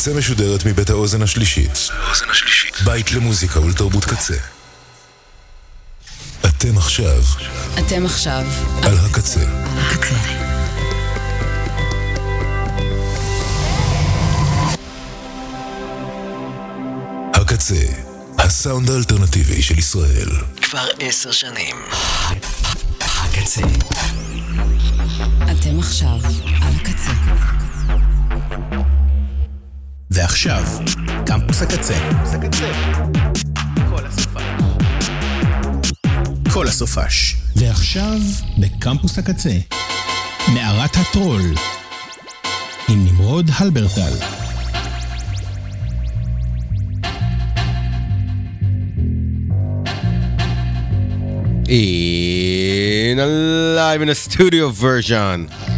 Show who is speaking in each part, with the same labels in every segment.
Speaker 1: הקצה משודרת מבית האוזן השלישית. בית למוזיקה ולתרבות קצה. אתם עכשיו על הקצה. הקצה, הסאונד האלטרנטיבי של ישראל.
Speaker 2: כבר 10 שנים. הקצה.
Speaker 3: אתם עכשיו על הקצה.
Speaker 2: ועכשיו, קמפוס הקצה. כל הסופש.
Speaker 4: ועכשיו, בקמפוס הקצה, מערת הטרול, עם נמרוד הלברטל.
Speaker 5: In a live in a studio version.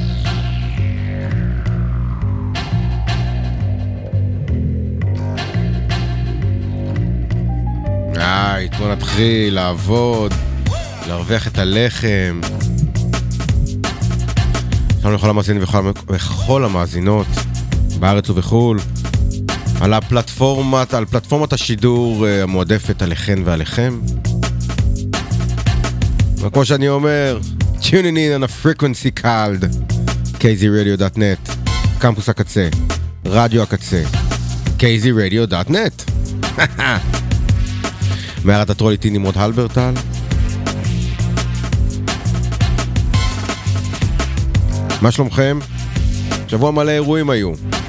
Speaker 5: בוא נתחיל לעבוד, להרוויח את הלחם. שלום לכל המאזינים וכל המאזינות בארץ ובחול, על פלטפורמת השידור המועדפת עליכן ועליכם. וכמו שאני אומר, tuning in on a frequency called kzradio.net, קמפוס הקצה, רדיו הקצה, kzradio.net. מערת הטרול איתי נמרוד הלברטל. מה שלומכם? שבוע מלא אירועים היו.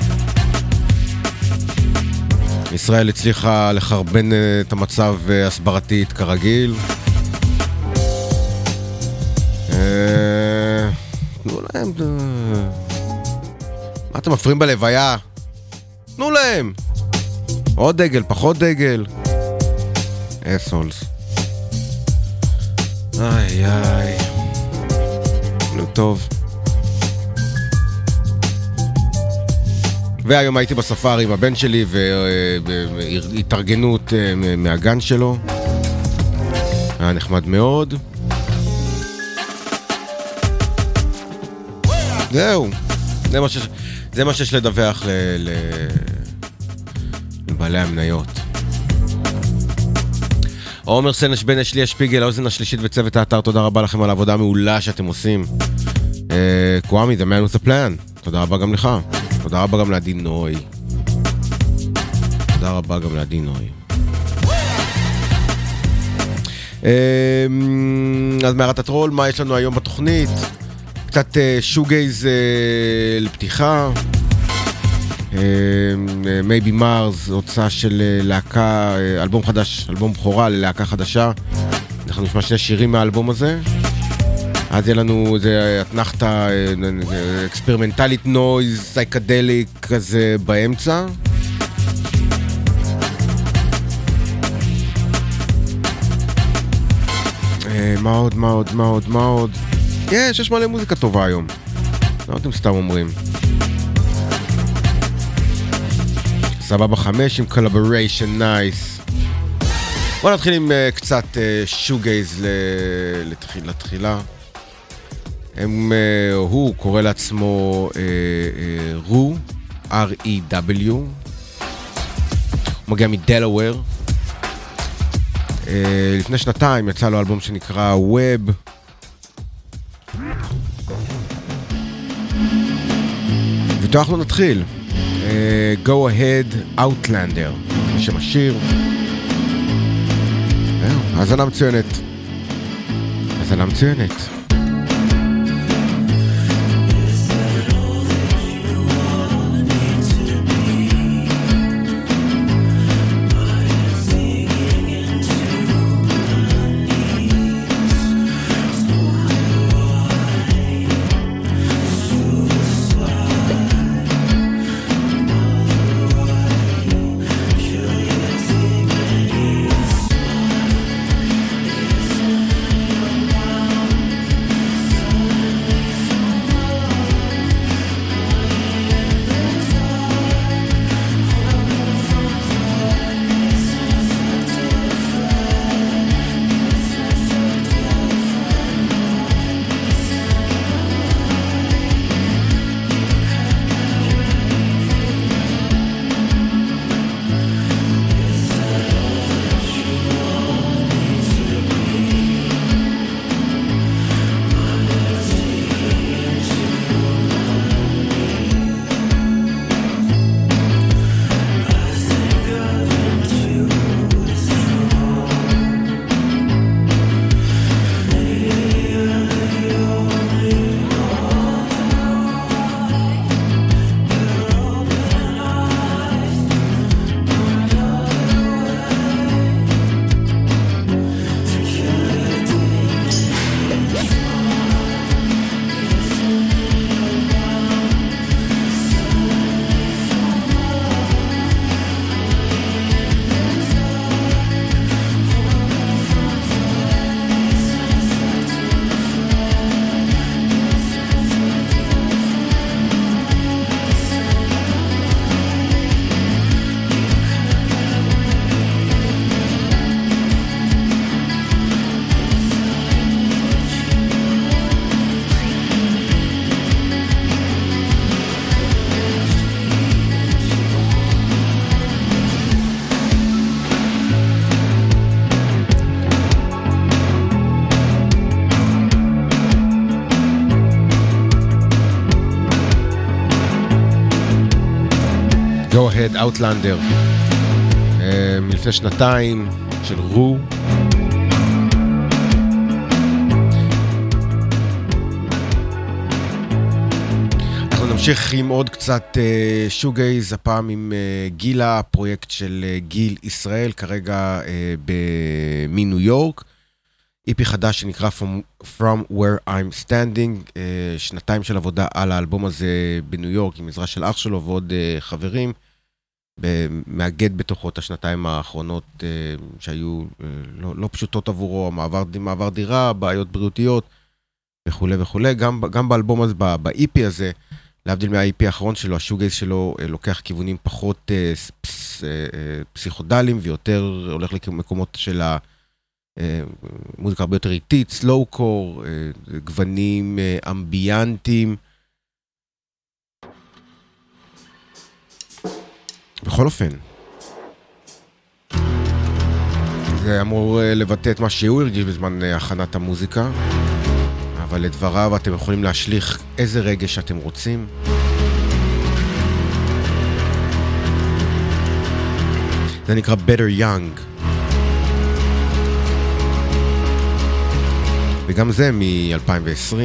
Speaker 5: ישראל הצליחה לחרבן את המצב הסברתית כרגיל. תנו להם... מה אתם מפריעים בלוויה? תנו להם! עוד דגל, פחות דגל. אסולס. איי. נו טוב. והיום הייתי בספארי עם הבן שלי והתארגנות מהגן שלו. היה נחמד מאוד. זהו. זה מה שיש לדווח לבעלי המניות. עומר סנש בן אשלי השפיגל, האוזן השלישית וצוות האתר, תודה רבה לכם על העבודה המעולה שאתם עושים. קוואמי, the man with the plan. תודה רבה גם לך. תודה רבה גם לעדי נוי. אז מערת הטרול, מה יש לנו היום בתוכנית? קצת שוגייז לפתיחה. Maybe Mars, הוצאה של להקה, אלבום חדש, אלבום בכורה ללהקה חדשה. אנחנו נשמע 2 שירים מהאלבום הזה. אז יהיה לנו איזה אתנחתה אקספרימנטלית נויז, סייקדליק כזה באמצע. מה עוד? יש מלא מוזיקה טובה היום. לא אתם סתם אומרים. סבבה 5 עם collaboration nice. בוא נתחיל עם קצת שוגייז לתחילה. הוא קורא לעצמו רו, R-E-W. הוא מגיע מדלוור. לפני 2 יצא לו אלבום שנקרא Web. ואיתו אנחנו נתחיל. Go Ahead Outlander, שם השיר. האזנה מצוינת. Go Ahead Outlander מלפני שנתיים של רו. אנחנו נמשיך עם עוד קצת שוגייז, הפעם עם גילה, פרויקט של גיל ישראל, כרגע מניו יורק. איפי חדש שנקרא From Where I'm Standing, שנתיים של עבודה על האלבום הזה בניו יורק עם עזרה של אח שלו ועוד חברים, מאגד בתוכו את השנתיים האחרונות שהיו לא פשוטות עבורו, מעבר דירה, בעיות בריאותיות וכו' וכו'. גם באלבום הזה, באיפי הזה, להבדיל מהאיפי האחרון שלו, השוגייז שלו לוקח כיוונים פחות פסיכודליים ויותר הולך למקומות של מוזיקה הרבה יותר איטית, סלואו-קור, גוונים אמביאנטיים. בכל אופן, זה אמור לבטא את מה שהוא הרגיש בזמן הכנת המוזיקה, אבל לדבריו אתם יכולים להשליך איזה רגש שאתם רוצים. זה נקרא Better Young. וגם זה מ-2020.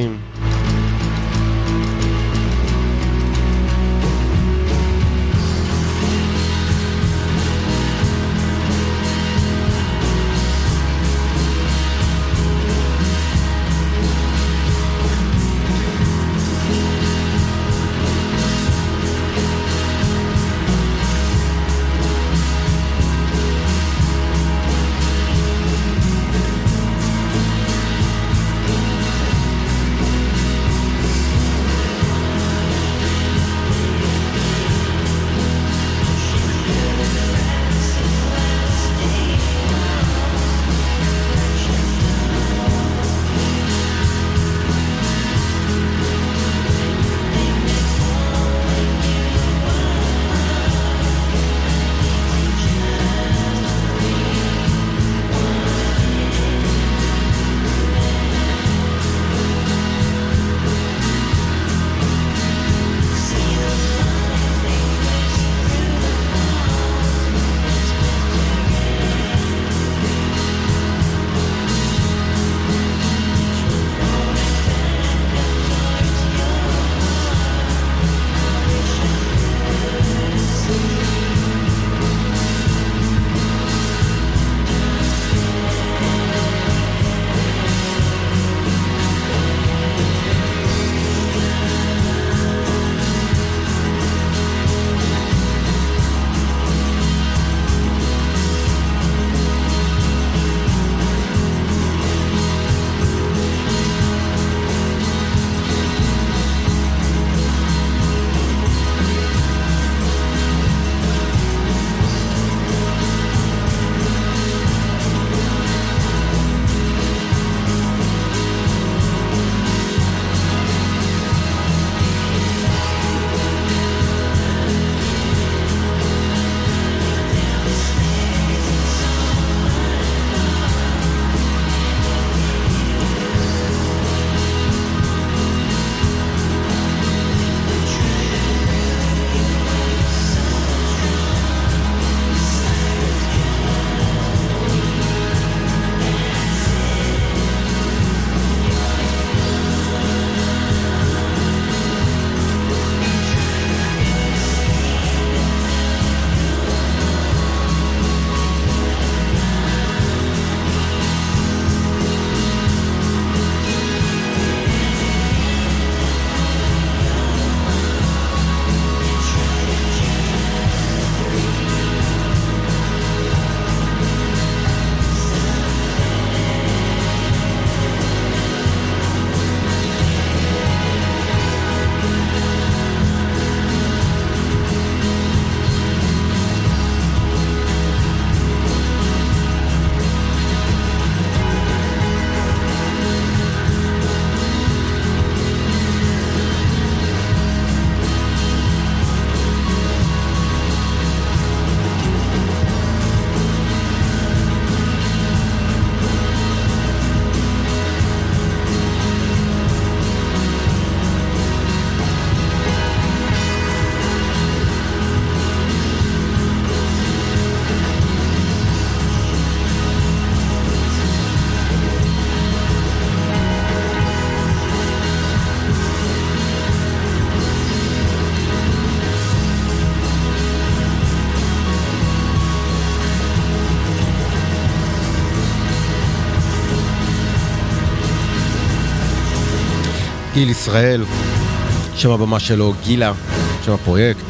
Speaker 5: גיל ישראל, שם הבמה שלו גילה, שם הפרויקט.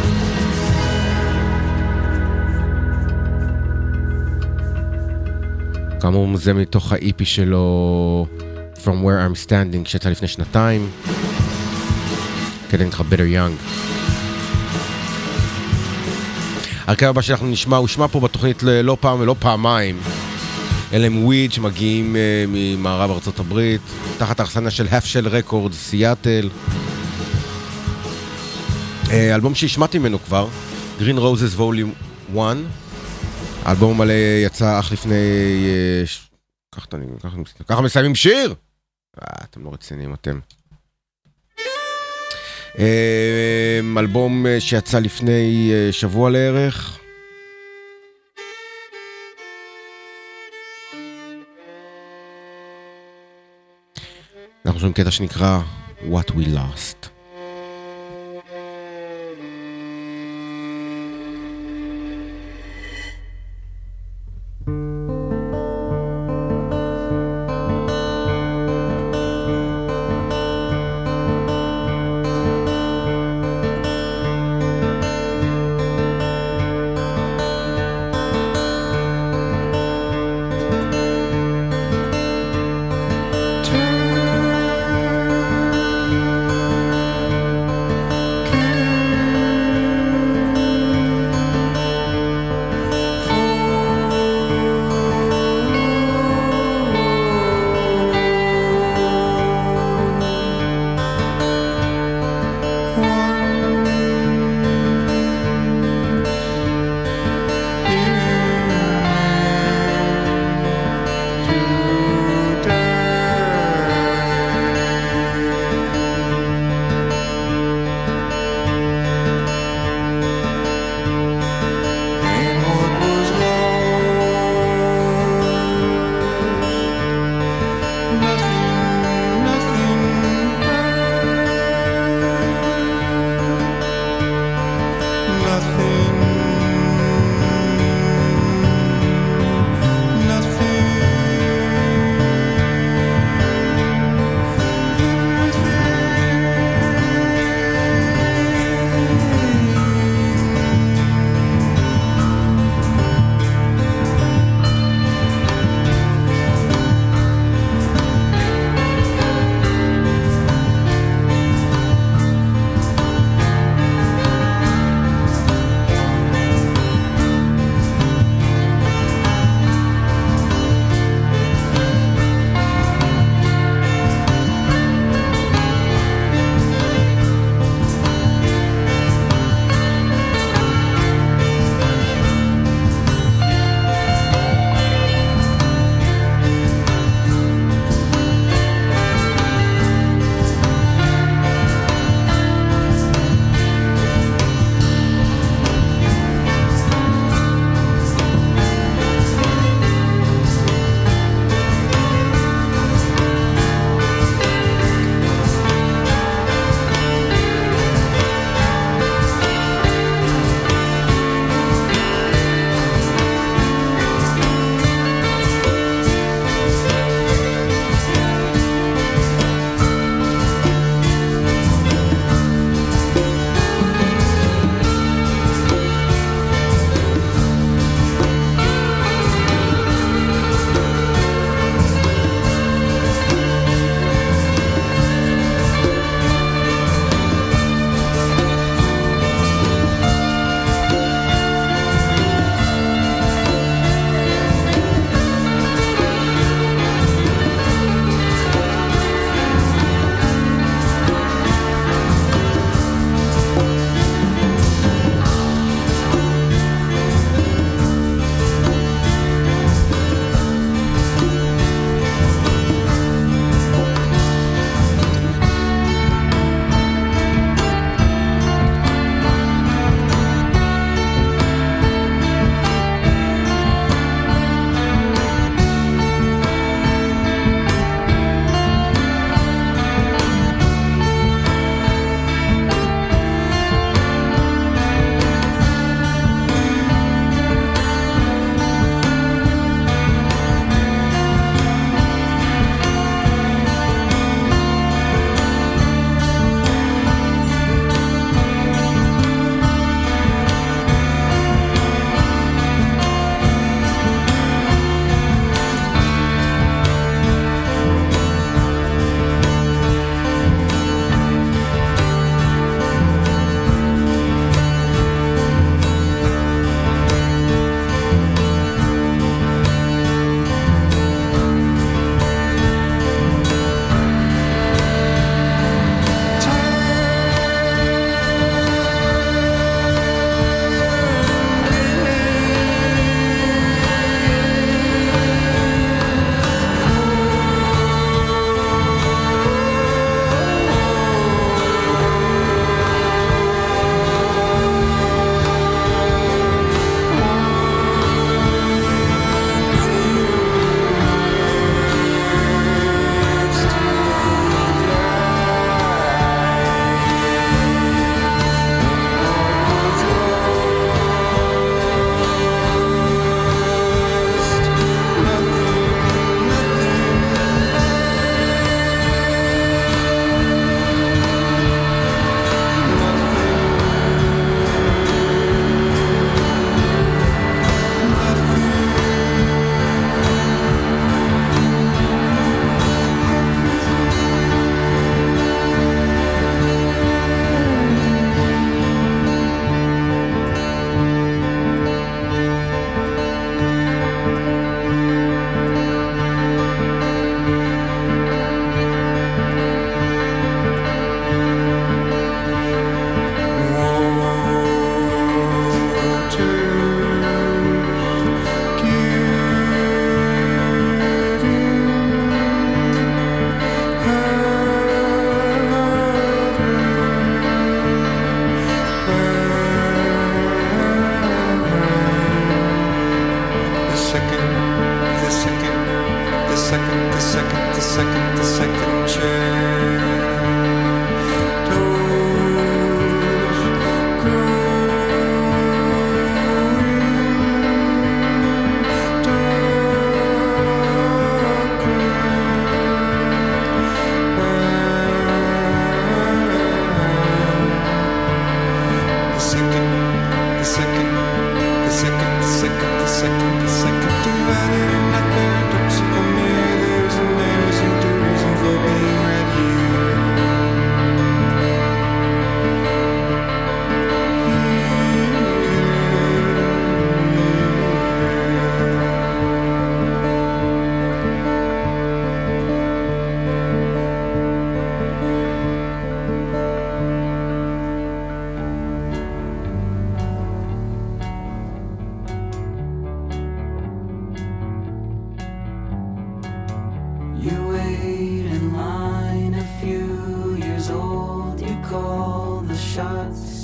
Speaker 5: כאמור זה מתוך ה-EP שלו From Where I'm Standing שיצא לפני שנתיים, כדי נקרא Better Young. הרכב הבא שאנחנו נשמע, הוא שמע פה בתוכנית לא פעם ולא פעמיים. אלה הם וויד שמגיעים ממערב ארצות הברית, תחת האחסנה של הפשל רקורדס, סיאטל. אלבום שהשמעתי ממנו כבר, Green Roses Volume 1. האלבום מלא יצא אך לפני... ככה מסיימים שיר? אתם לא רציניים אתם. אלבום שיצא לפני שבוע לערך. אנחנו שומעים קטע שנקרא What We Lost.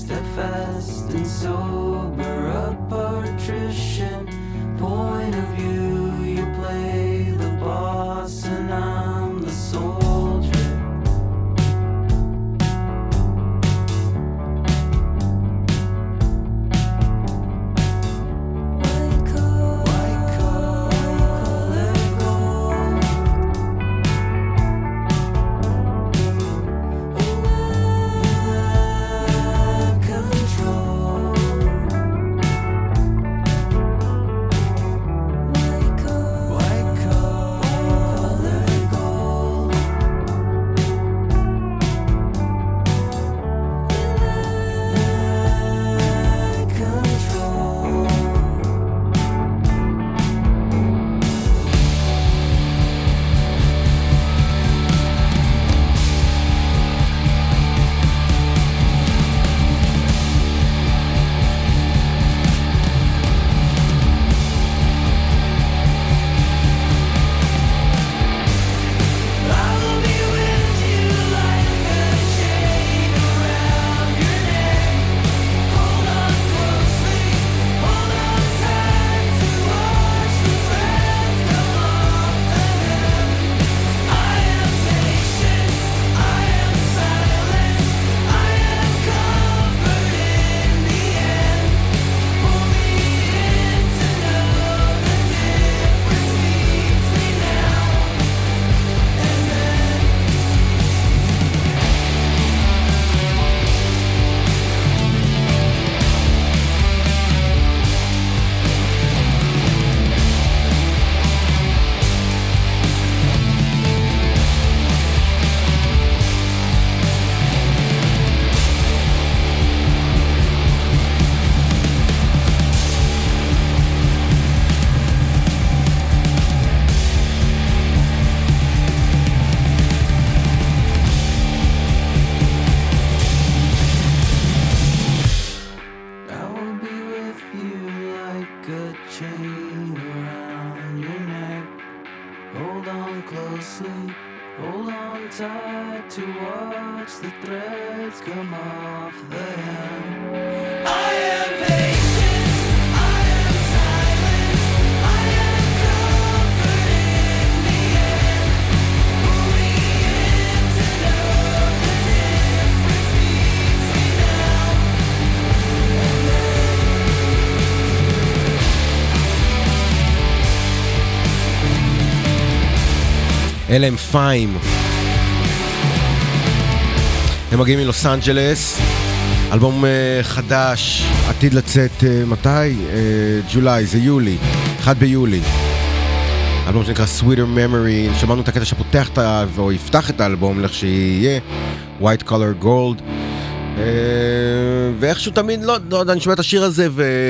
Speaker 6: steadfast and sober, a patrician point of view. You play the boss and I'm the soldier.
Speaker 5: אלה הם פיים. הם מגיעים מלוס אנג'לס, אלבום חדש, עתיד לצאת מתי? ג'ולי, זה יולי, 1 ביולי. אלבום שנקרא Sweeter Memory, שמענו את הקטע שפותח או יפתח את האלבום לך שיהיה, White Color Gold. ואיכשהו תמיד, לא יודע, אני שומע את השיר הזה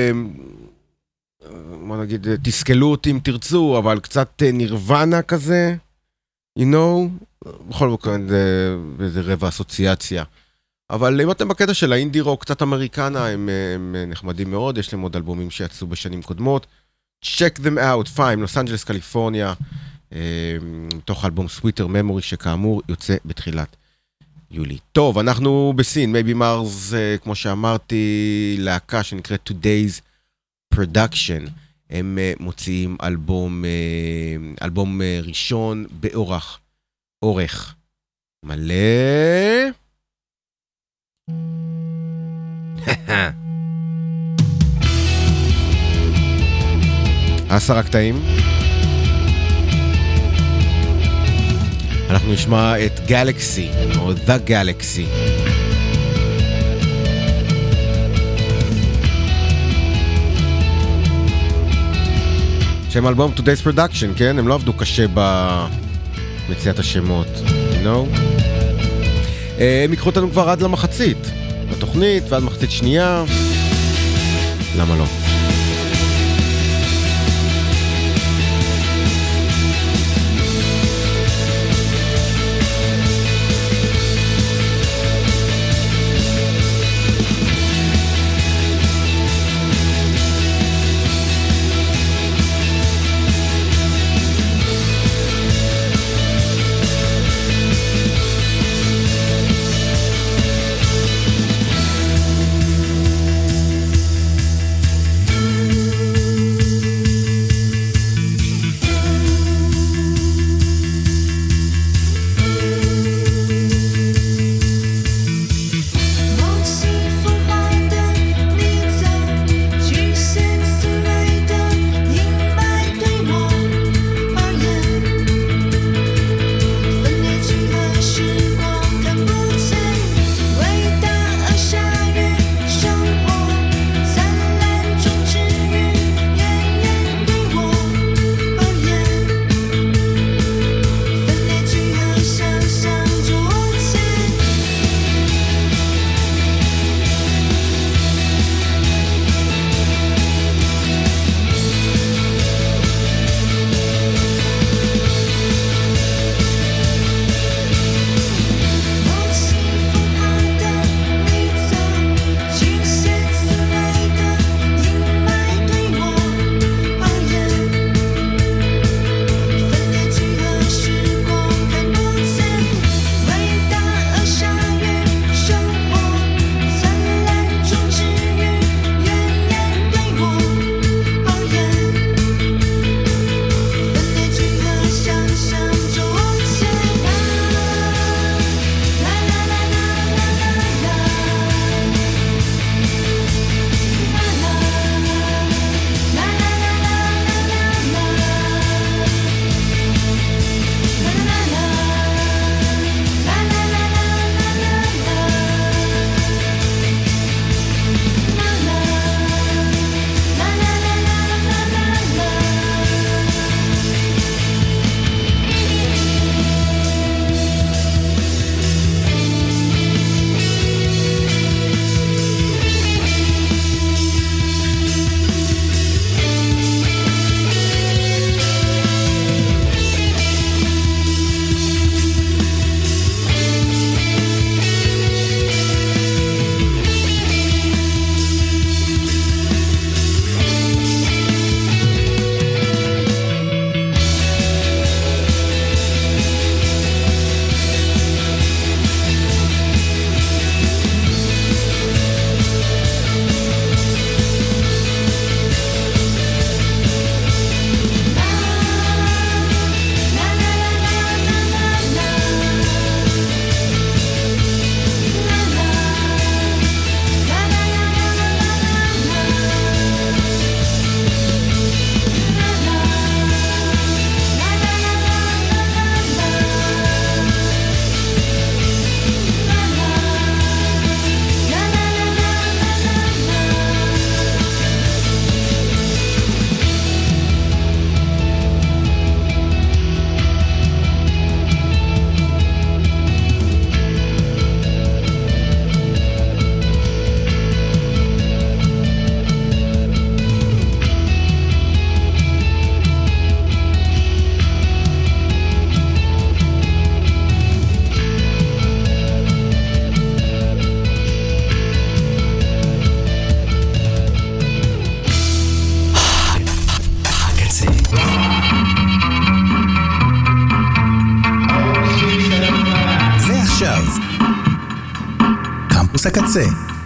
Speaker 5: בוא נגיד, תסכלו אותי אם תרצו, אבל קצת נירוונה כזה. You know, בכל מקום זה רבע אסוציאציה. אבל אם אתם בקטע של האינדי רוק, קצת אמריקנה, הם נחמדים מאוד, יש להם עוד אלבומים שיצאו בשנים קודמות. Check them out, פיים, לוס אנג'לס, קליפורניה, תוך אלבום Sweeter Memory, שכאמור יוצא בתחילת יולי. טוב, אנחנו בסין, Maybe Mars, כמו שאמרתי, להקה שנקראת Today's Production. הם מוציאים אלבום ראשון אורך מלא. 10 קטעים. אנחנו נשמע את Galaxy או The Galaxy. שם אלבום Today's Production, כן? הם לא עבדו קשה במציאת השמות, you know? הם יקחו אותנו כבר עד למחצית, בתוכנית ועד מחצית שנייה. למה לא?
Speaker 2: קמפוס הקצה.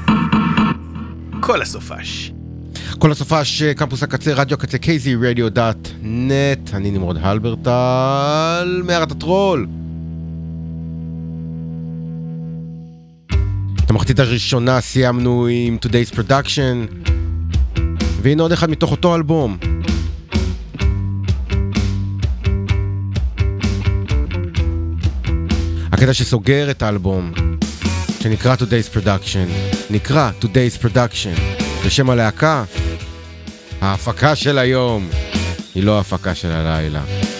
Speaker 2: כל הסופש.
Speaker 5: כל הסופש, קמפוס הקצה, רדיו הקצה, kzradio.net. אני נמרוד הלברטל, מערת הטרול. את המחצית הראשונה סיימנו עם Today's Production, והנה עוד אחד מתוך אותו אלבום. הקטע שסוגר את האלבום, שנקרא Today's Production, נקרא Today's Production, בשם הלהקה, ההפקה של היום, היא לא ההפקה של הלילה.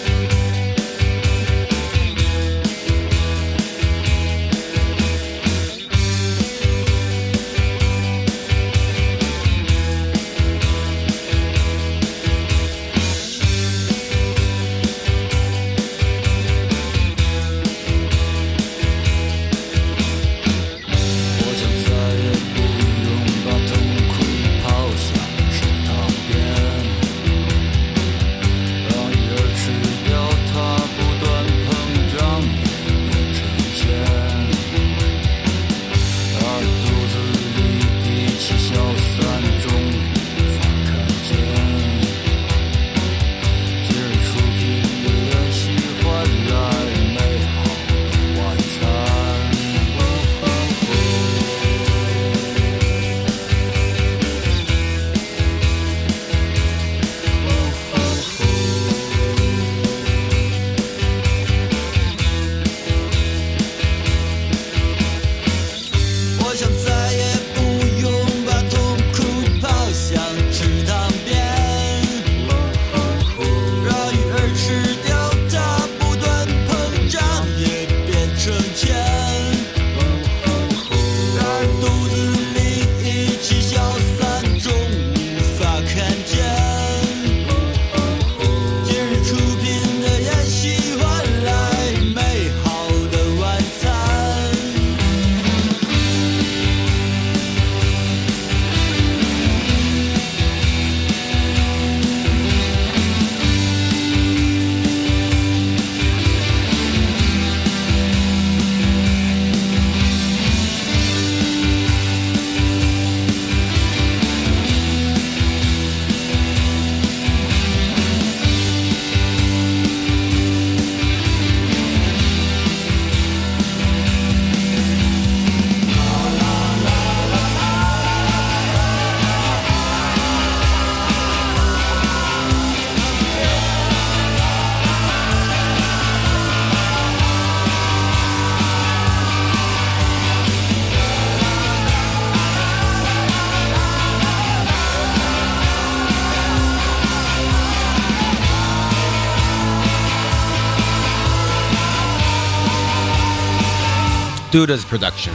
Speaker 5: Duda's Production.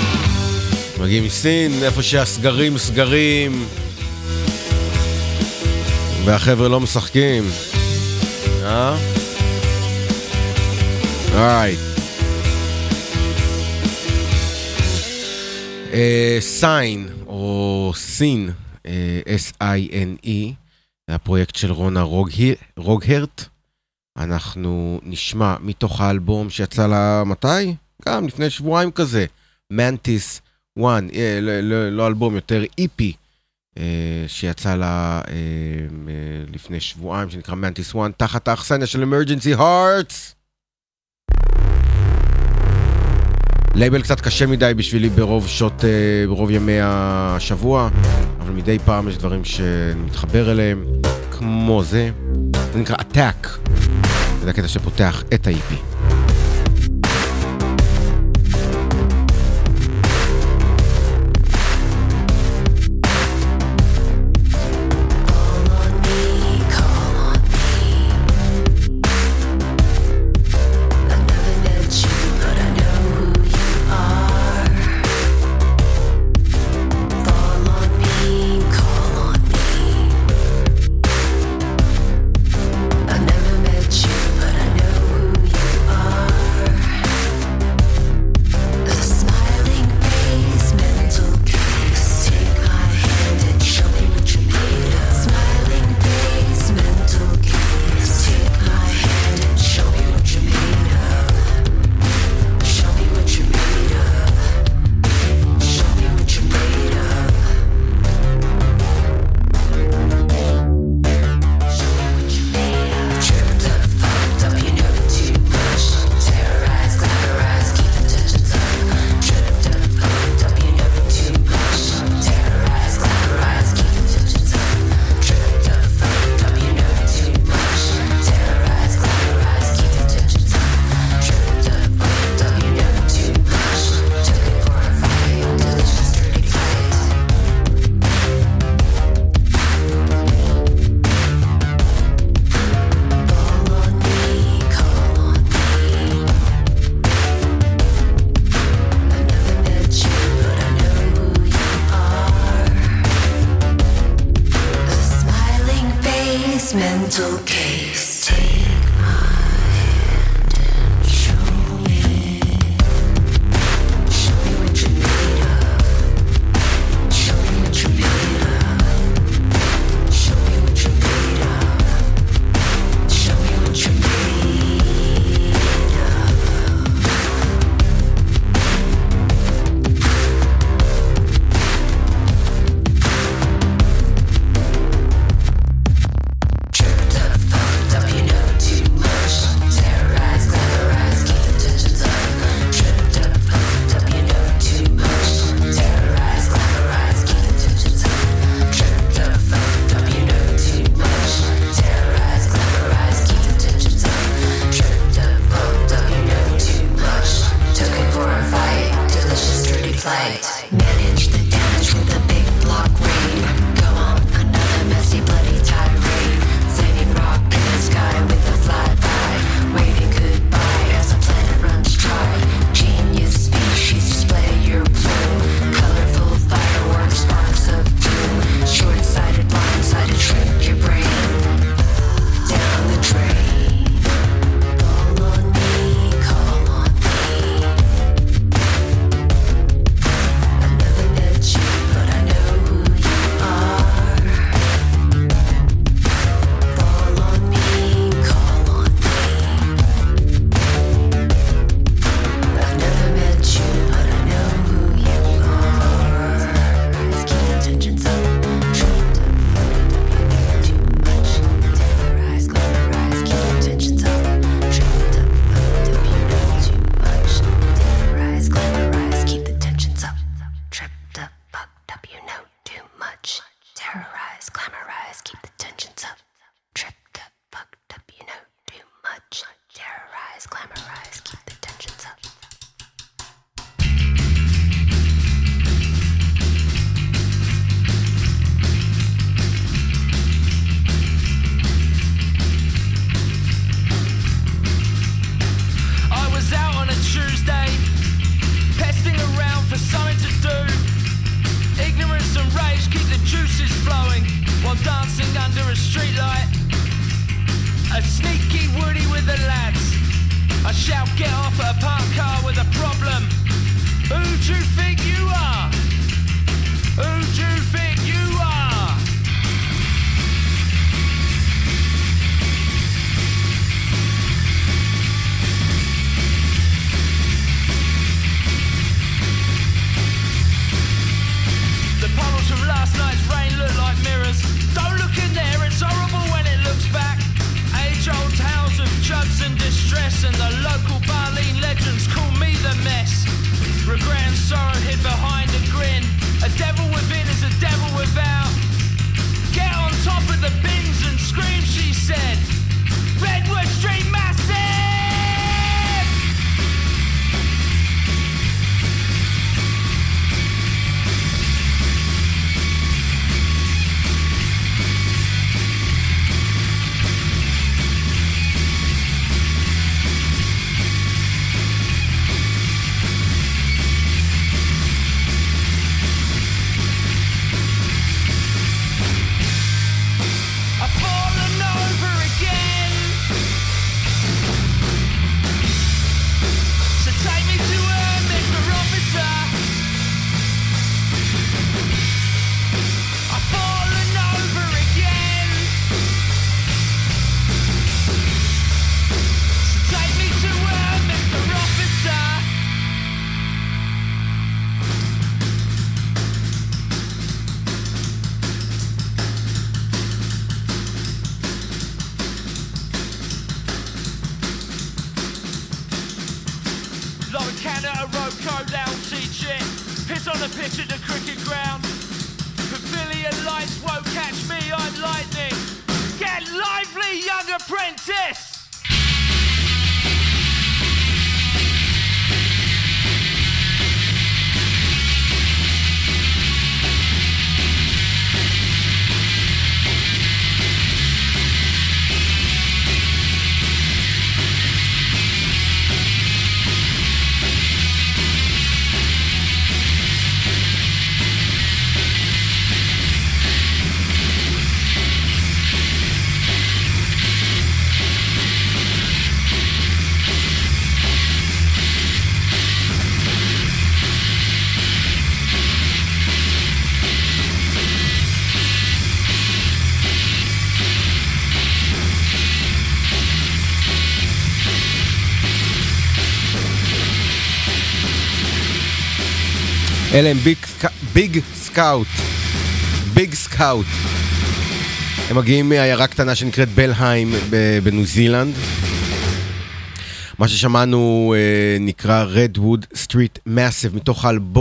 Speaker 5: מגיעים מסין, איפה שהסגרים סגרים והחבר'ה לא משחקים. Alright. Sign או סין, S-I-N-E, הפרויקט של רונה רוגהרט. אנחנו נשמע מתוך האלבום שיצא לה מתי? גם לפני שבועיים כזה, Mantis 1, לא אלבום, יותר EP, שיצא לה לפני שבועיים, שנקרא Mantis 1, תחת האכסניה של Emergency Hearts. לייבל קצת קשה מדי בשבילי ברוב ימי השבוע, אבל מדי פעם יש דברים שמתחבר אליהם, כמו זה נקרא Attack, זה הקטע שפותח את ה-EP.
Speaker 7: I never met you, but I know who you are. mental case. Take my hand and show me what you're made of. Show me what you're made of. Show me what you're made of. Show me what you're made of. Manage the damage with a big block raid. Go on another messy bloody tirade. Flaming rock in the sky with a flat eye. Waving goodbye as the planet runs dry. Genius species display your plume. Colorful fireworks, sparks of doom. Short-sighted, blind-sighted, shrink your brain. Down the drain. Call on me, call on me. But I know who you are. Fall on me, call on me. I've never met you, but I know who you are. Rise, keep the tensions up. Trapped up, too much. Terrorize, glamorize, keep the tensions up. Trapped up, you know too much. Terrorize, glamorize, keep the tensions up. Tripped up, fucked up, you know too much. Terrorize, glamorize, keep the tensions up. Tripped up, fucked up, you know too much. Terrorize, glamorize, keep the tensions up.
Speaker 8: I was out on a Tuesday, pesting around for something to do. Ignorance and rage keep the juices flowing while dancing under a streetlight. A sneaky woody with the lads. I shout, get off at a parked car with a problem. Who do you think you are? Who do you think you are? The puddles from last night's rain look like mirrors. Don't look in there, it's horrible when it looks back. Age-old tales of jugs and distress, and the local Barleen legends call me the mess. Regret and sorrow hid behind a grin. A devil within is a devil without. Get on top of the bins and scream, she said. Redwood Street Massive! I've fallen over again. So take me to her, Mr. Officer. I've fallen over again. So take me to her, Mr. Officer. Like a can at a road code, that'll teach it. Piss on the pitch at the cricket ground. Pavilion lights won't catch me, I'm lightning. Get lively, young apprentice!
Speaker 5: אלה הם ביג סקאוט. ביג סקאוט. הם מגיעים מעיירה קטנה שנקראת בלהיים בניו זילנד. מה ששמענו נקרא Redwood Street Massive, מתוך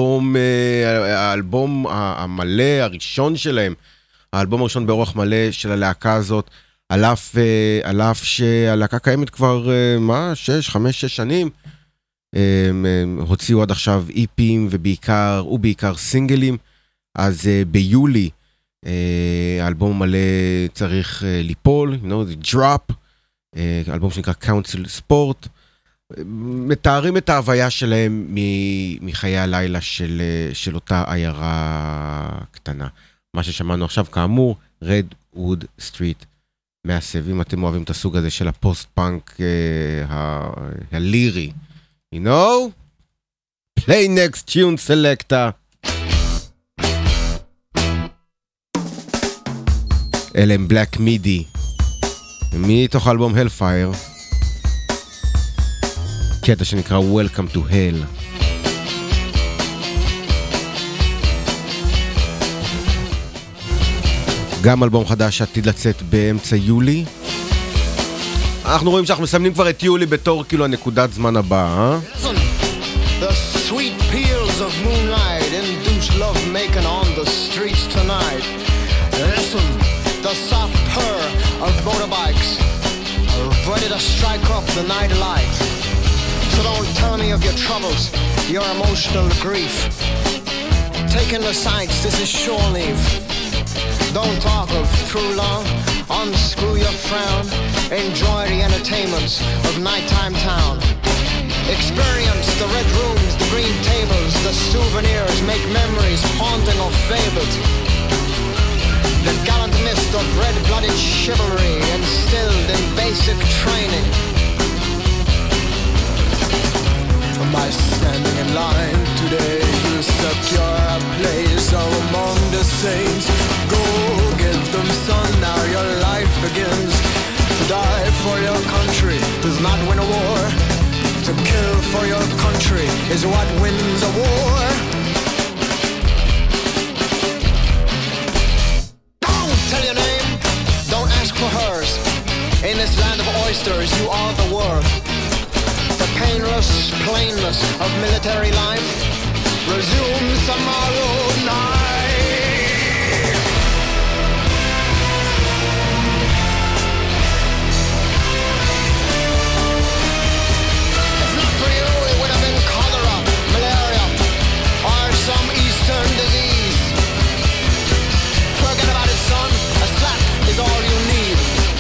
Speaker 5: האלבום המלא הראשון שלהם, האלבום הראשון באורך מלא של הלהקה הזאת, על אף שהלהקה קיימת כבר 6 שנים, הוציאו עד עכשיו איפים ובעיקר סינגלים. אז ביולי האלבום מלא צריך ליפול, the drop, אלבום שנקרא Council Sport, מתארים את ההוויה שלהם מחיי הלילה של אותה עיירה קטנה. מה ששמענו עכשיו כאמור, Redwood Street Massive. אם אתם אוהבים את הסוג הזה של הפוסט-פאנק הלירי, you know? Play next tune selector. אלה הם Black Midi, מתוך האלבום Hellfire, קטע שנקרא Welcome to Hell. גם אלבום חדש עתיד לצאת באמצע יולי. אנחנו רואים שאנחנו מסמנים כבר את יולי בתור כאילו הנקודת זמן הבאה.
Speaker 9: The sweet peals of moonlight induce love making on the streets tonight. Listen, the soft purr of motorbikes ready to strike up the night light. So don't tell me of your troubles, your emotional grief. Taking the sights, this is shore leave. Don't talk of true love, unscrew your frown. Enjoy the entertainments of nighttime town. Experience the red rooms, the green tables, the souvenirs, make memories haunting or fabled. The gallant mist of red-blooded chivalry instilled in basic training. By standing in line today, you secure a place among the saints. Go get them, son, now your life begins. To die for your country does not win a war. To kill for your country is what wins a war. Don't tell your name, don't ask for hers. In this land of oysters, you are the worth. The painless plainness of military life resumes tomorrow night. If not for you, it would have been cholera, malaria, or some eastern disease. Forget about it, son. A slap is all you need.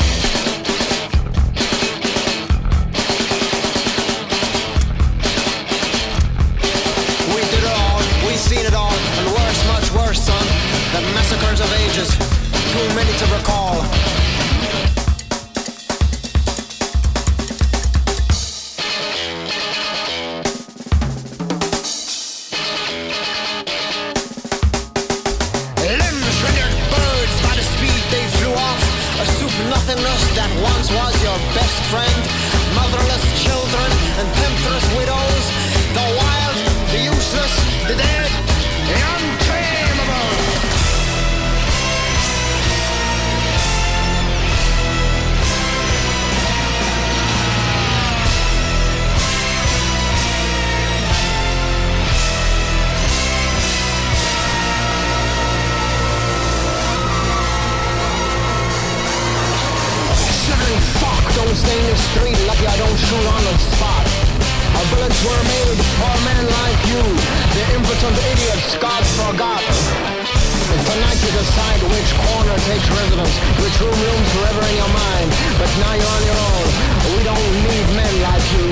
Speaker 9: Seen it all, and worse, much worse, son. The massacres of ages, too many to recall. Limbs rendered birds by the speed they flew off. A soup nothingness that once was your best friend. Motherless children and temptress widows. The wild, the useless, the dead, the untamable. Shivering fuck, don't stay in the street, lucky I don't shoot on the spot. Our bullets were made for men like you, the impotent idiots God forgot. Tonight you decide which corner takes residence, which room looms forever in your mind. But now you're on your own. We don't need men like you.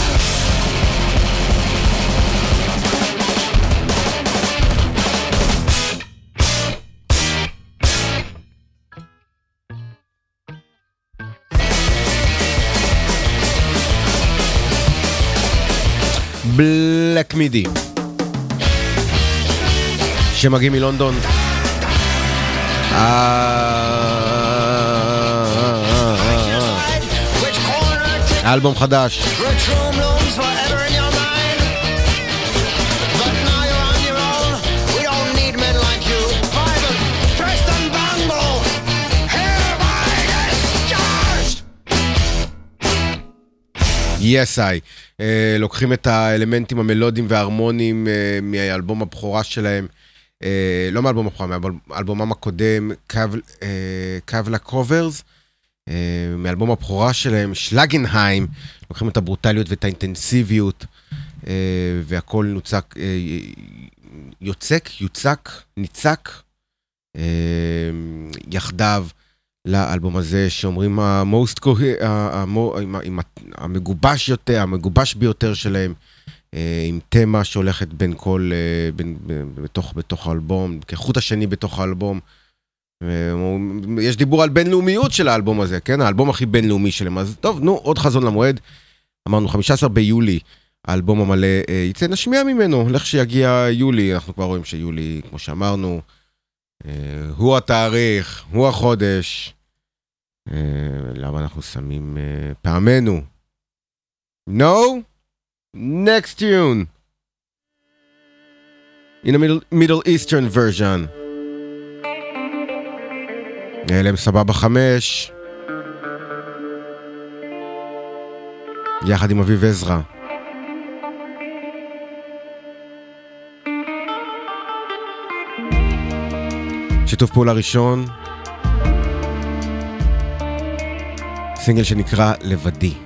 Speaker 5: Black Midi שמגיעים מלונדון. אלבום חדש. Yes I. לוקחים את האלמנטים המלודיים וההרמוניים מאלבום הבכורה שלהם, לא מאלבום הבכורה, מאלבומם הקודם, קבלה קוברס, מאלבום הבכורה שלהם, שלגנהיים, לוקחים את הברוטליות ואת האינטנסיביות, והכל נוצק, יוצק, ניצק, יחדיו לאלבום הזה, שאומרים המגובש יותר, המגובש ביותר שלהם, עם תמה שהולכת בין כל, בתוך האלבום, כחוט השני בתוך האלבום. יש דיבור על בינלאומיות של האלבום הזה, כן? האלבום הכי בינלאומי שלהם. אז טוב, נו, עוד חזון למועד. אמרנו 15 ביולי, האלבום המלא יצא, נשמיע ממנו, לך שיגיע יולי, אנחנו כבר רואים שיולי, כמו שאמרנו, הוא התאריך, הוא החודש. למה אנחנו שמים פעמנו? No? Next tune. In a Middle Eastern version. אלם סבבה 5. יחד עם אביב עזרא. שיתוף פעולה ראשון. סינגל שנקרא לבדי.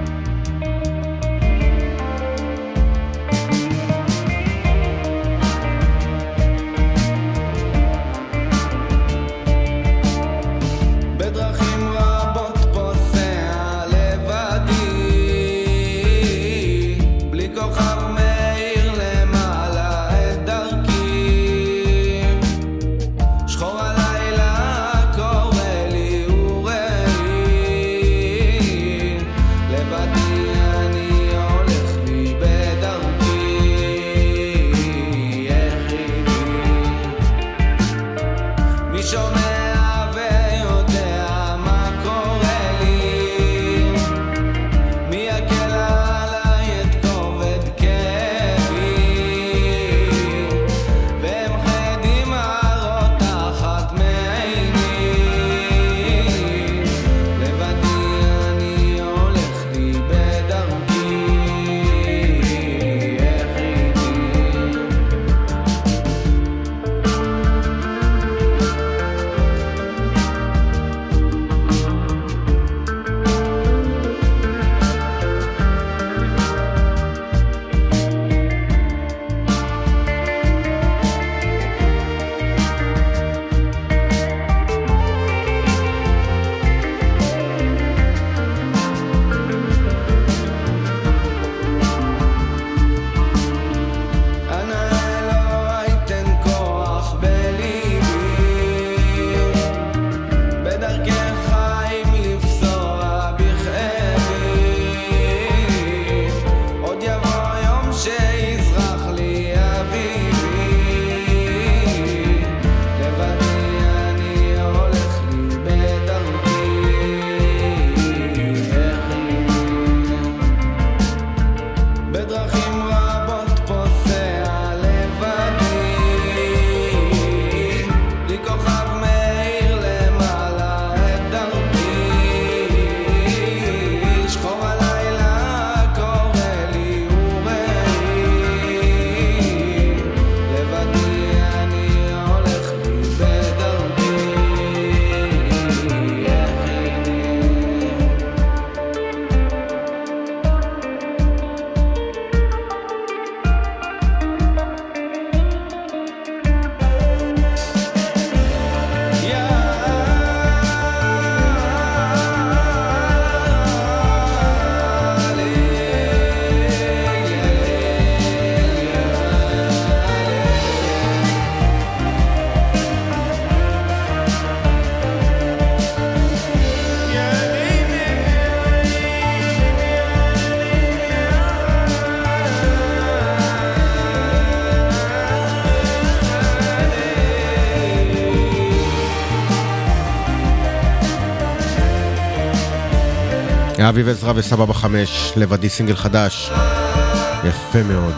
Speaker 5: אביב עזרא וסבבה 5, לבדי סינגל חדש. יפה מאוד.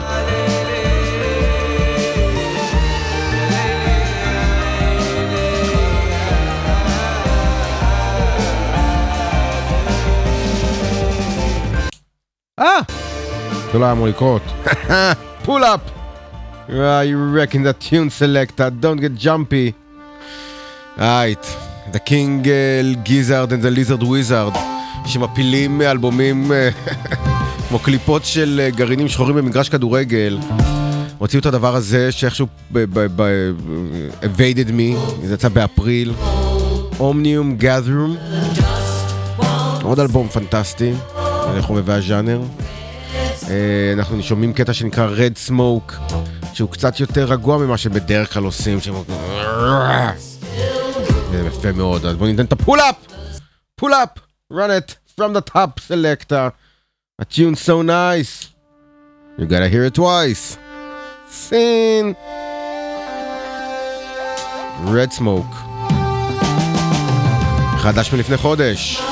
Speaker 5: זה לא היה אמור לקרות. Pull up! You reckon the tune selector, don't get jumpy. Right, the King Gizzard and the Lizard Wizard, שמפילים אלבומים כמו קליפות של גרעינים שחורים במגרש כדורגל. הוציאו את הדבר הזה שאיכשהו evaded me, זה יצא באפריל. Omnium Gatherum, עוד אלבום פנטסטי לחובבי הז'אנר. אנחנו שומעים קטע שנקרא Red Smoke, שהוא קצת יותר רגוע ממה שבדרך כלל עושים, זה יפה מאוד. אז בואו ניתן את ה-pull up, run it from the top selector. A tune so nice, you gotta hear it twice. Sin Red Smoke, חדש מלפני חודש.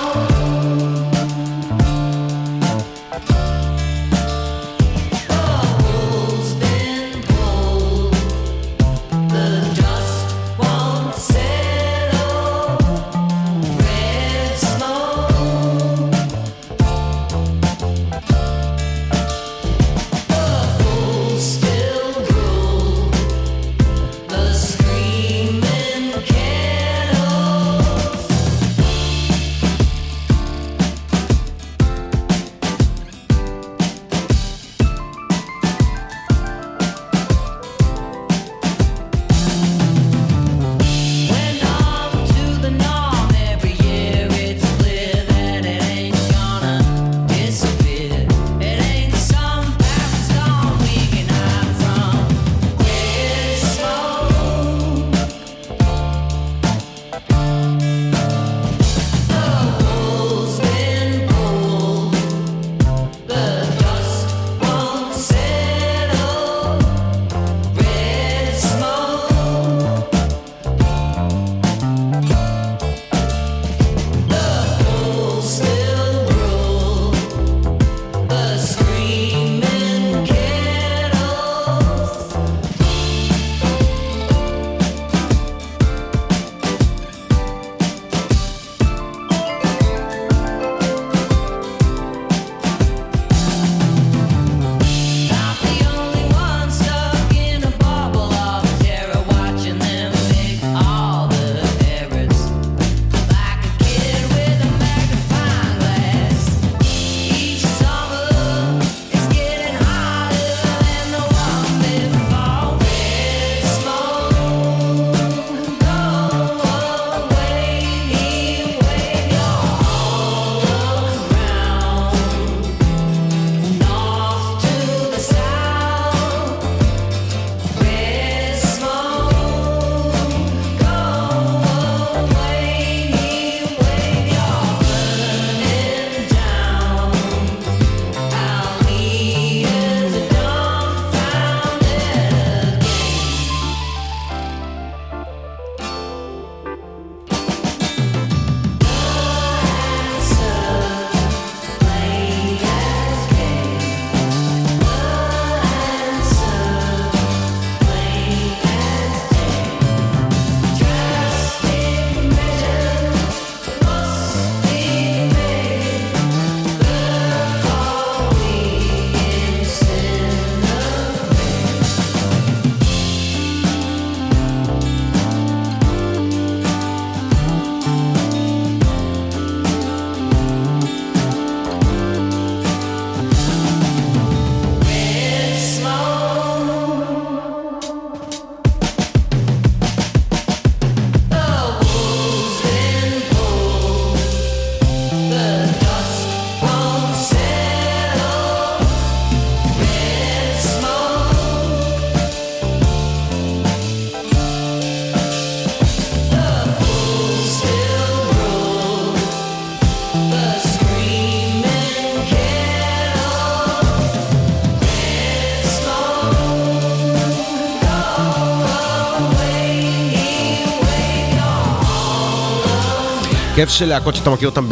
Speaker 5: כיף של להקות שאתה מכיר אותם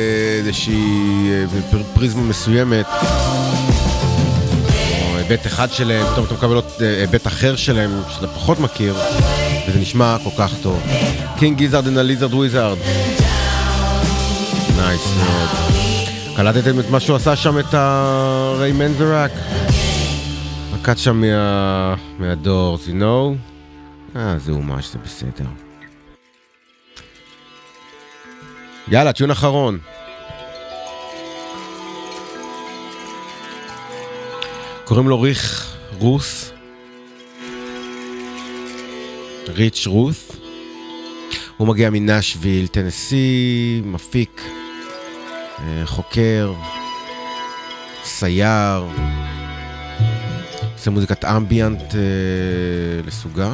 Speaker 5: באיזושהי פריזמה מסוימת, או היבט אחד שלהם, פתאום אתה מקבל היבט אחר שלהם שאתה פחות מכיר, וזה נשמע כל כך טוב. King Gizzard and the Lizard Wizard, נייס מאוד. קלטתם את מה שהוא עשה שם, את ריי מנזרק? הקט שם מהדורס, you know? זה ממש, זה בסדר. יאללה, טיון אחרון. קוראים לו ריץ' רוס. הוא מגיע מנשוויל, טנסי, מפיק, חוקר, סייר, עושה מוזיקת אמביאנט לסוגה.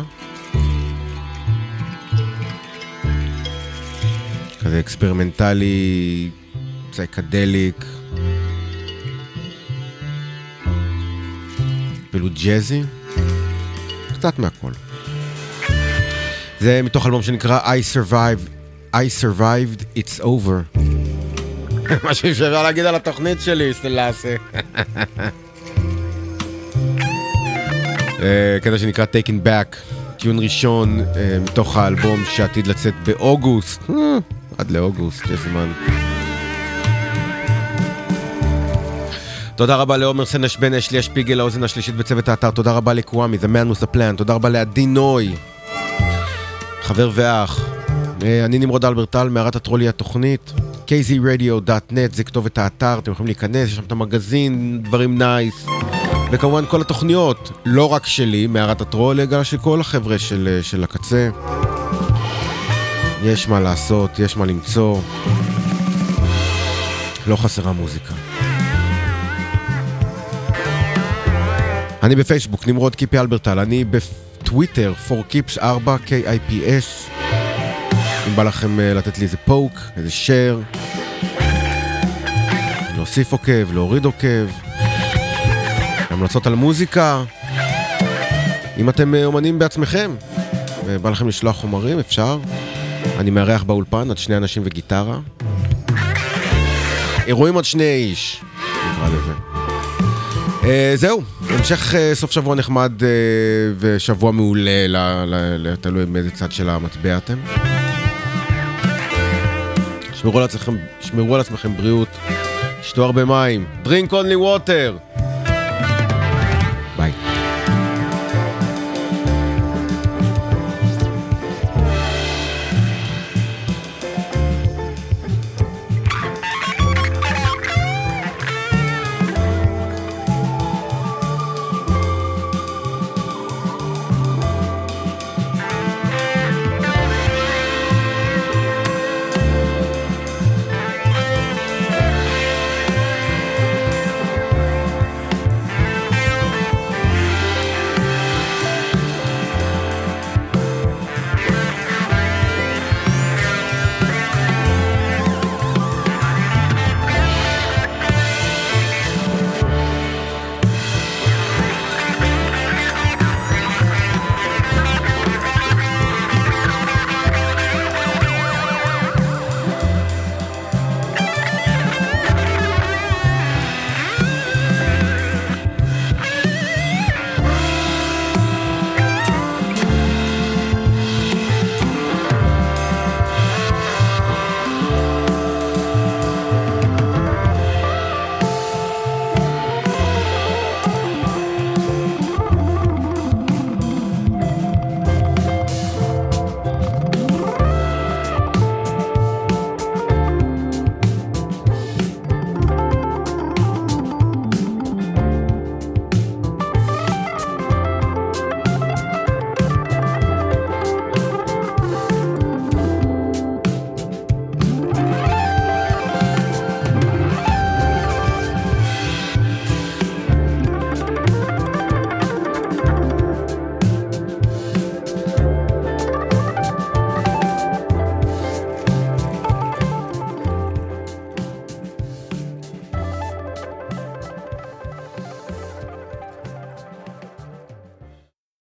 Speaker 5: כזה אקספרימנטלי, צייקדליק, אפילו ג'זי, קצת מהכל. זה מתוך אלבום שנקרא I Survived, It's Over. מה שאפשר להגיד על התוכנית שלי, סלאסה. קטע שנקרא Taken Back, טיון ראשון מתוך האלבום שעתיד לצאת באוגוסט. עד לאוגוסט, יש זמן. תודה רבה לעומר סנש בן אשלי שפיגל, האוזן השלישית בצוות האתר. תודה רבה לקוואמי, The Man with a Plan. תודה רבה לעדי נוי, חבר ואח. אני נמרוד אלברטל, מערת הטרולי התוכנית. kzradio.net, זה כתובת האתר, אתם יכולים להיכנס, יש שם את המגזין, דברים נייס. וכמובן כל התוכניות, לא רק שלי, מערת הטרול, אלא של כל החבר'ה של הקצה. יש מה לעשות, יש מה למצוא. לא חסרה מוזיקה. אני בפייסבוק, נמרוד קיפי אלברטל. אני בטוויטר, forkips4, KIPS. אם בא לכם לתת לי איזה פוק, איזה share. להוסיף עוקב, להוריד עוקב. המלצות על מוזיקה. אם אתם אומנים בעצמכם, ובא לכם לשלוח חומרים, אפשר. אני מארח באולפן, עד 2 אנשים וגיטרה. אירועים עד 2 איש. נקרא לזה. זהו, המשך סוף שבוע נחמד ושבוע מעולה, תלוי מאיזה צד של המטבע אתם. שמרו על עצמכם בריאות, שתו הרבה מים. Drink only water.